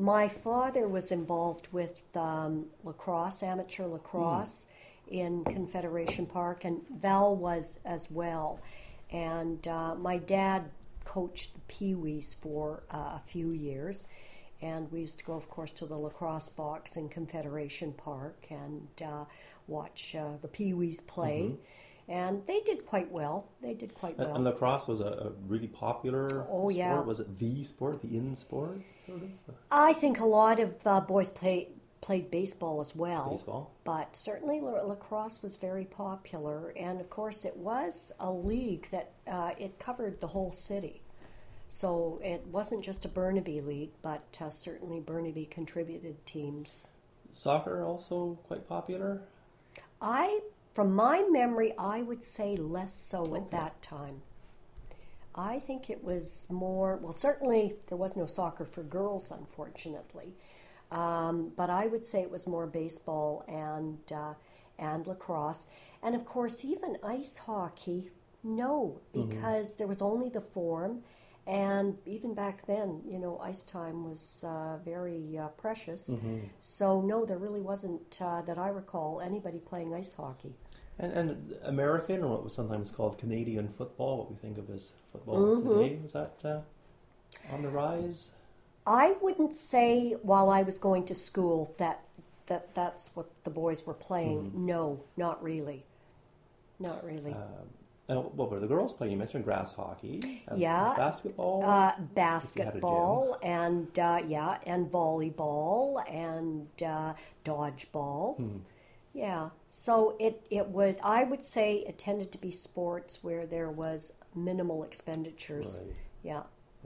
My father was involved with lacrosse, amateur lacrosse in Confederation Park, and Val was as well. And my dad coached the Pee-wees for a few years, and we used to go, of course, to the lacrosse box in Confederation Park and watch the Pee-wees play. And they did quite well. And lacrosse was a really popular sport? Yeah. Was it the sport, the in sport, sort of? I think a lot of boys played baseball as well. Baseball? But certainly lacrosse was very popular. And, of course, it was a league that it covered the whole city. So it wasn't just a Burnaby league, but certainly Burnaby contributed teams. Soccer also quite popular? From my memory, I would say less so at that time. I think it was more, well, certainly there was no soccer for girls, unfortunately. But I would say it was more baseball and lacrosse. And, of course, even ice hockey, no, because there was only the form. And even back then, ice time was very precious. So, no, there really wasn't, that I recall, anybody playing ice hockey. And American, or what was sometimes called Canadian football, what we think of as football today, is that on the rise? I wouldn't say while I was going to school that's what the boys were playing. No, not really. Not really. And what were the girls playing? You mentioned grass hockey. Basketball. Basketball and and volleyball and dodgeball. Yeah. So I would say it tended to be sports where there was minimal expenditures. Right. Yeah.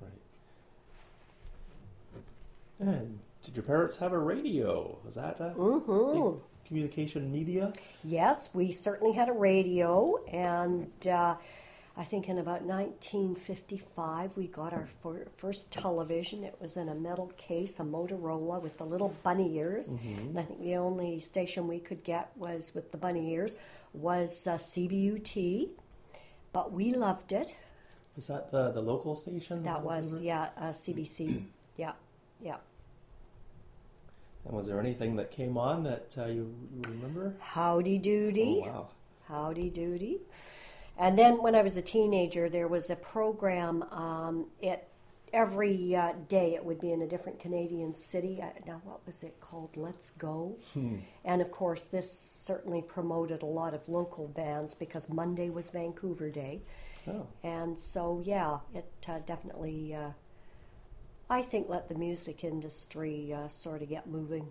Right. And did your parents have a radio? Was that a big communication media? Yes, we certainly had a radio, and I think in about 1955 we got our first television. It was in a metal case, a Motorola with the little bunny ears, and I think the only station we could get was with the bunny ears was CBUT, but we loved it. Was that the local station? That was, CBC, yeah. And was there anything that came on that you remember? Howdy Doody. Oh, wow. Howdy Doody. And then when I was a teenager, there was a program, every day it would be in a different Canadian city. Now, what was it called? Let's Go. And, of course, this certainly promoted a lot of local bands because Monday was Vancouver Day. Oh. And so, it definitely... I think let the music industry sort of get moving.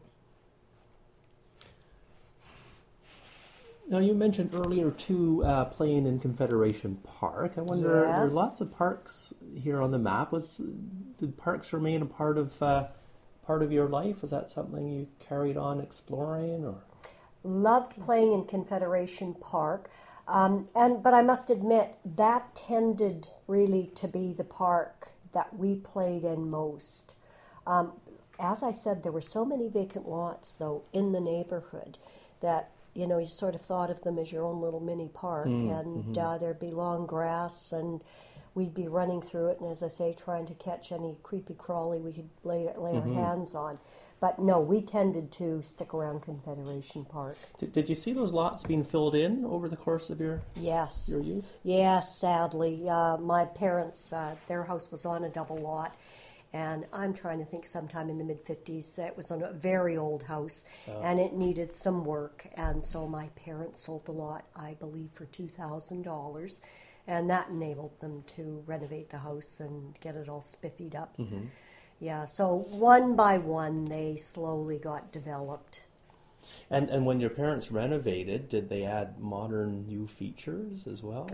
Now, you mentioned earlier, too, playing in Confederation Park. I wonder, there are lots of parks here on the map. Did parks remain a part of your life? Was that something you carried on exploring? Or Loved playing in Confederation Park. But I must admit, that tended really to be the park that we played in most. As I said, there were so many vacant lots, though, in the neighborhood that, you sort of thought of them as your own little mini park, and there'd be long grass, and we'd be running through it, and as I say, trying to catch any creepy crawly we could lay our hands on. But no, we tended to stick around Confederation Park. Did you see those lots being filled in over the course of your youth? Yes, sadly. My parents, their house was on a double lot, and I'm trying to think sometime in the mid-50s. It was on a very old house, and it needed some work, and so my parents sold the lot, I believe, for $2,000, and that enabled them to renovate the house and get it all spiffied up. Yeah, so one by one, they slowly got developed. And when your parents renovated, did they add modern new features as well?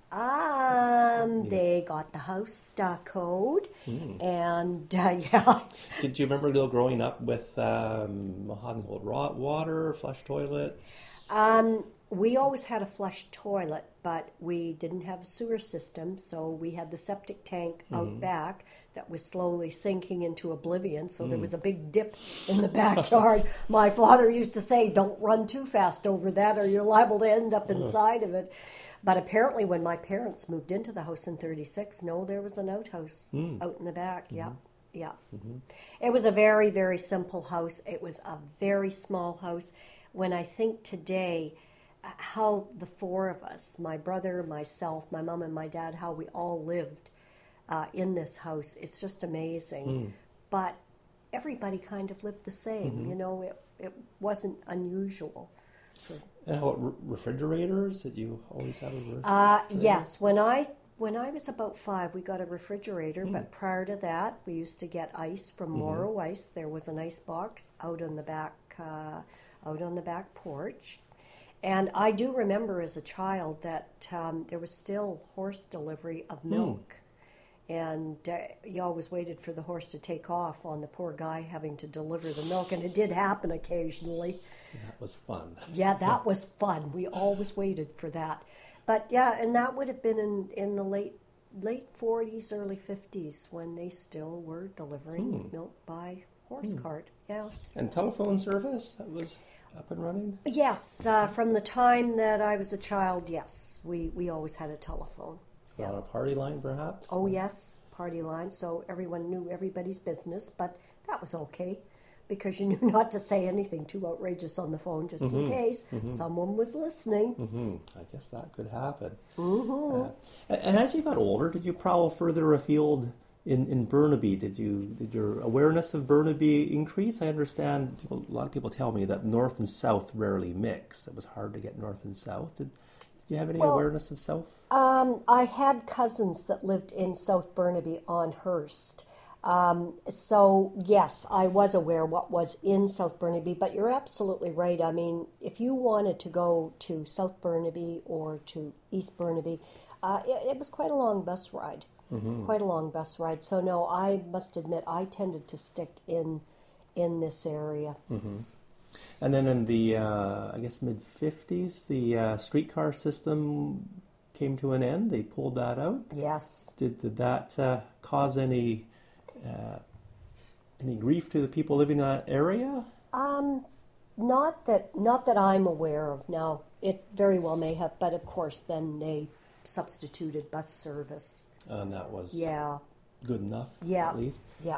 They got the house code, and Did you remember growing up with hot and cold water, flush toilets? We always had a flush toilet, but we didn't have a sewer system, so we had the septic tank out back that was slowly sinking into oblivion, so there was a big dip in the backyard. My father used to say, don't run too fast over that or you're liable to end up inside of it. But apparently when my parents moved into the house in 1936, no, there was an outhouse out in the back, Yeah. It was a very, very simple house. It was a very small house. When I think today how the four of us, my brother, myself, my mom, and my dad, how we all lived in this house, it's just amazing. But everybody kind of lived the same. You know, it wasn't unusual. And how about refrigerators? Did you always have a refrigerator? Yes. When I was about 5, we got a refrigerator, but prior to that, we used to get ice from Morrow Ice. There was an ice box out on the back porch. And I do remember as a child that there was still horse delivery of milk. And you always waited for the horse to take off on the poor guy having to deliver the milk. And it did happen occasionally. That was fun. Yeah, that was fun. We always waited for that. But yeah, and that would have been in the late 40s, early 50s when they still were delivering milk by horse cart. Yeah. And telephone service, that was up and running? Yes, from the time that I was a child, yes, we always had a telephone. On a party line, perhaps? Oh, yes, party line, so everyone knew everybody's business, but that was okay, because you knew not to say anything too outrageous on the phone, just in case someone was listening. I guess that could happen. And as you got older, did you prowl further afield in Burnaby? Did your awareness of Burnaby increase? I understand a lot of people tell me that north and south rarely mix. It was hard to get north and south. Did you have any awareness of south? I had cousins that lived in South Burnaby on Hearst. So, yes, I was aware what was in South Burnaby, but you're absolutely right. I mean, if you wanted to go to South Burnaby or to East Burnaby, it was quite a long bus ride. Quite a long bus ride. So, no, I must admit I tended to stick in this area. And then in the, I guess, mid-50s, the streetcar system came to an end. They pulled that out. Yes. Did that cause any grief to the people living in that area? Not that I'm aware of. Now, it very well may have, but of course, then they substituted bus service. And that was good enough, at least? Yeah.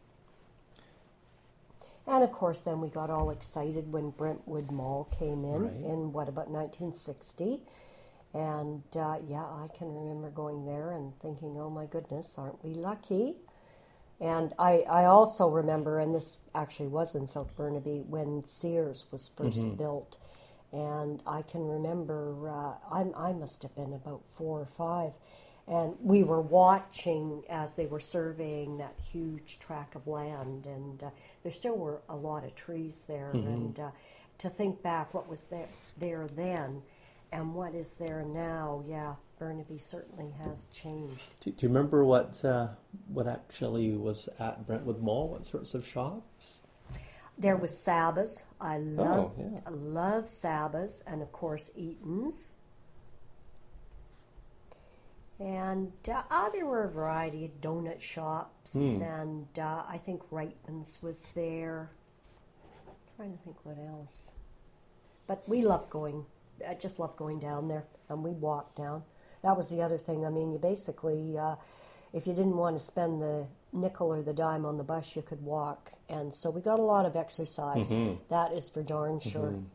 And of course, then we got all excited when Brentwood Mall came in, about 1960. And I can remember going there and thinking, oh my goodness, aren't we lucky? And I also remember, and this actually was in South Burnaby, when Sears was first built. And I can remember, I must have been about 4 or 5, and we were watching as they were surveying that huge tract of land, and there still were a lot of trees there. And to think back what was there then and what is there now, Burnaby certainly has changed. Do you remember what actually was at Brentwood Mall? What sorts of shops? There was Saba's. I love Saba's, and of course Eaton's. And there were a variety of donut shops, and I think Reitman's was there. I'm trying to think what else. But we loved going. I just loved going down there, and we walked down. That was the other thing. I mean, you basically, if you didn't want to spend the nickel or the dime on the bus, you could walk. And so we got a lot of exercise. That is for darn sure.